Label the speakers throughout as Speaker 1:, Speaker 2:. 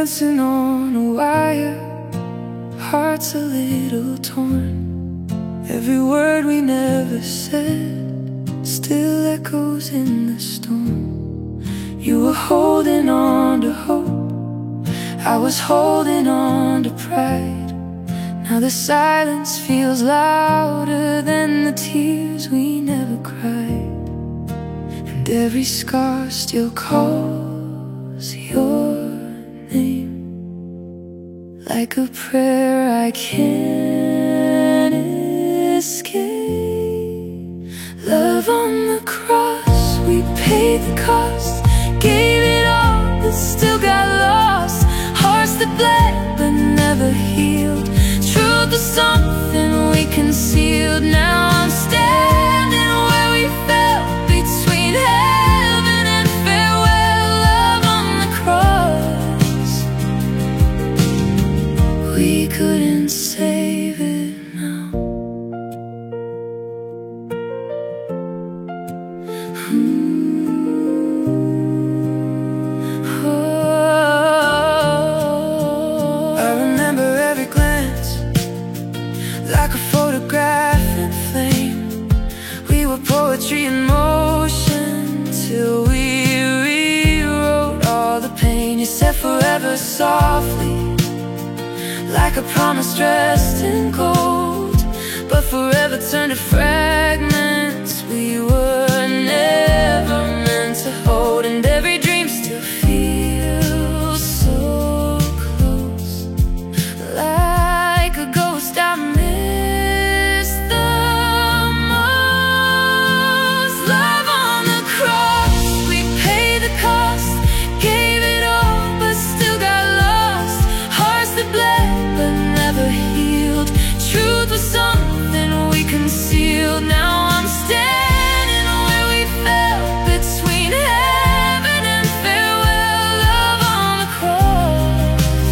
Speaker 1: dancing on a wire, hearts a little torn. Every word we never said still echoes in the storm. You were holding on to hope, I was holding on to pride. Now the silence feels louder than the tears we never cried. And every scar still calls your name, like a prayer I can't escape. Love on the cross, we paid the cost, gave it all but still got lost. Hearts that bled but never healed, truth was something we concealed. Now I'm standing where we fell, between heaven and farewell. Love on the cross, we couldn't save it now. I remember every glance, like a photograph in flame. We were poetry in motion till we rewrote all the pain. You said forever softly, like a promise dressed in gold, but forever turned to fragments we were never meant to hold. And every dream still feels so close, like a ghost I miss the most. Love on the cross, we paid the cost, gave it all but still got lost. Hearts that bled but never healed, truth was something we concealed. Now I'm standing where we fell, between heaven and farewell. Love on the cross,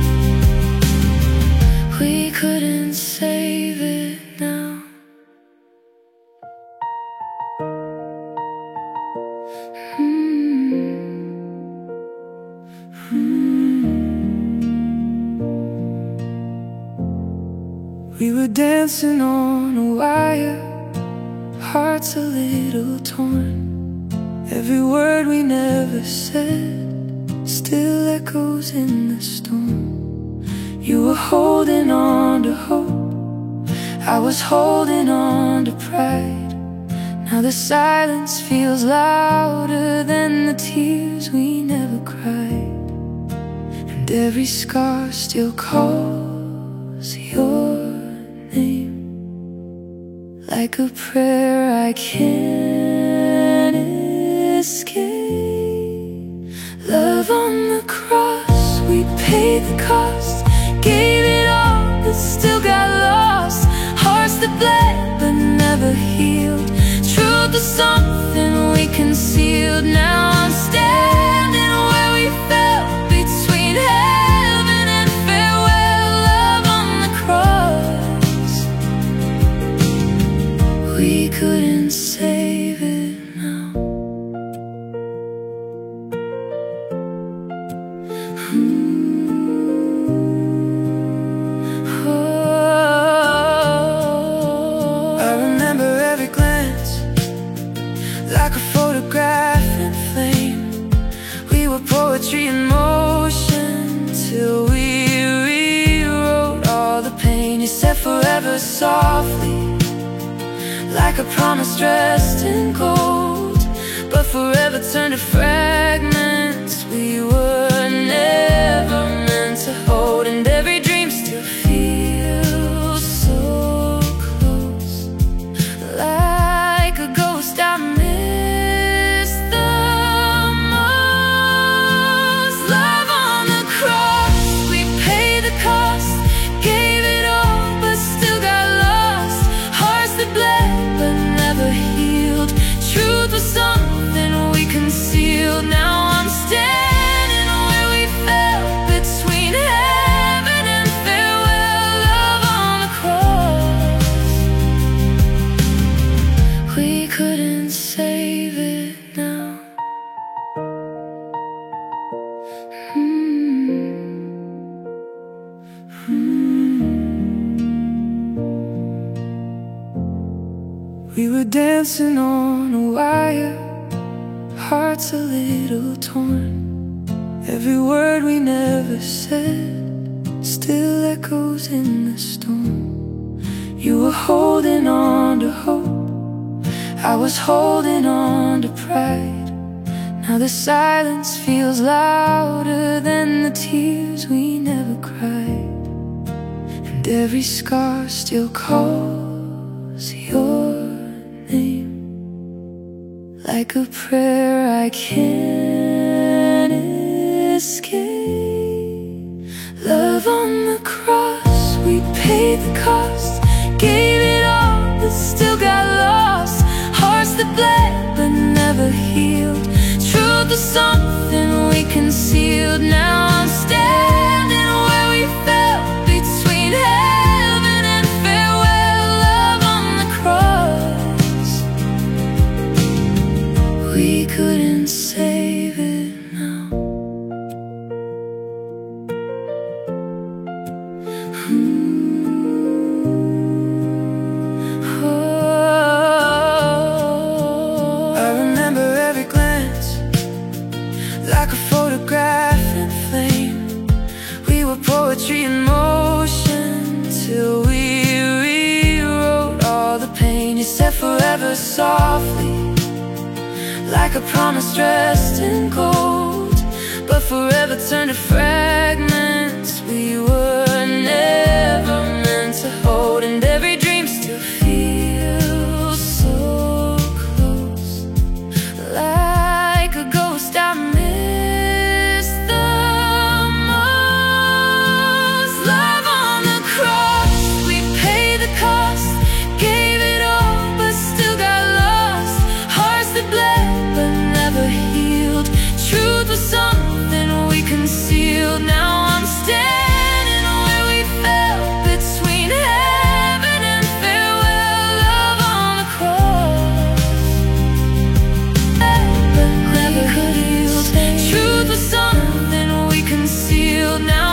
Speaker 1: we couldn't save it now. We were dancing on a wire, hearts a little torn. Every word we never said still echoes in the storm. You were holding on to hope, I was holding on to pride. Now the silence feels louder than the tears we never cried. And every scar still calls your name, like a prayer I can't escape. Love on the cross, we paid the cost, gave it all but still got lost. Hearts that bled but never healed, truth was something we concealed. Now I'm standing where we fell, between heaven and farewell. Love on the cross, we couldn't save it now. I remember every glance, like a photograph in flame. We were poetry in motion till we rewrote all the pain. You said forever softly, like a promise dressed in gold, but forever turned to fragments we were never meant to hold. And every dream still feels so close, like a ghost I miss the most. Love on the cross, we paid the cost, gave it all but still got lost. Hearts that bled but never healed, truth was something we concealed. Now I'm standing where we fell, We were dancing on a wire, hearts a little torn. Every word we never said still echoes in the storm. You were holding on to hope, I was holding on to pride. Now the silence feels louder than the tears we never cried. And every scar still calls your name, like a prayer I can't escape. Love on the cross, we paid the cost, gave it all but still got lost. Hearts that bled but never healed, truth was something we concealed. Now I'm standing where we fell, between heaven and farewell. Love on the cross, we couldn't save it now. Like a photograph in flame, we were poetry in motion till we rewrote all the pain. You said forever softly, like a promise dressed in gold, but forever turned to fragments we were never meant to hold. And every dream still feels so close, like a ghost I miss the most. Love on the cross, we paid the cost, gave it all but still got lost. Hearts that bled but never healed, truth was something we concealed. Now I'm standing where we fell, between heaven and farewell. Love on the cross, but never healed, truth was something we concealed. Now